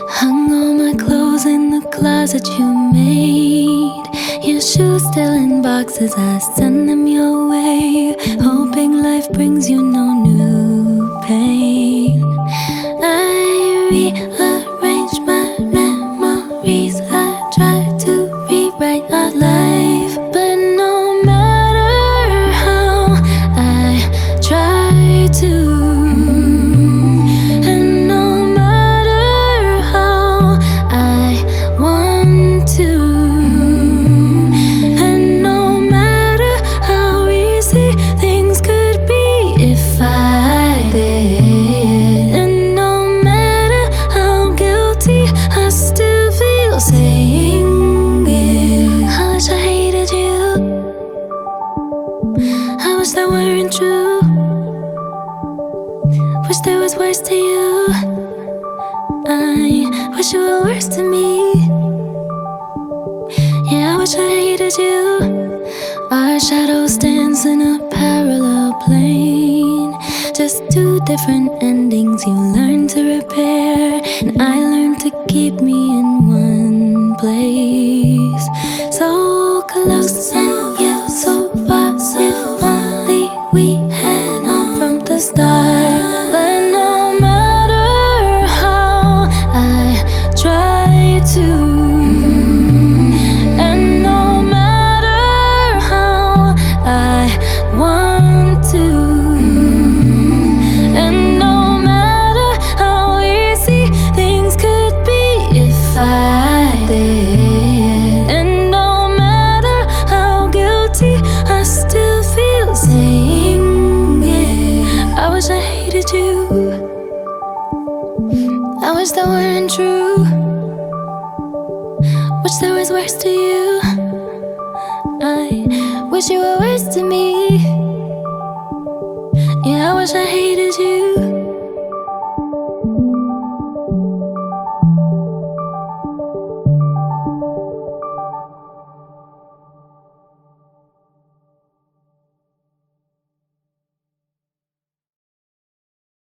Hung all my clothes in the closet you made. Your shoes still in boxes, I send them your way, hoping life brings you no new pain. I rearrange my memories, I try to rewrite our life, but no matter how I try to, that weren't true. Wish there was worse to you. I wish you were worse to me. Yeah, I wish I hated you. Our shadows dance in a parallel plane. Just two different endings you learned to repair, and I learned to keep me in one place. So close and yet so far. If only we had known from the start. But no matter how I try to, and no matter how I want to, and no matter how easy things could be if I did, and no matter how guilty I still feel saying it. I wish I hated you. I wish that weren't true. Wish there was worse to you. I wish you were worse to me. Yeah, I wish I hated you.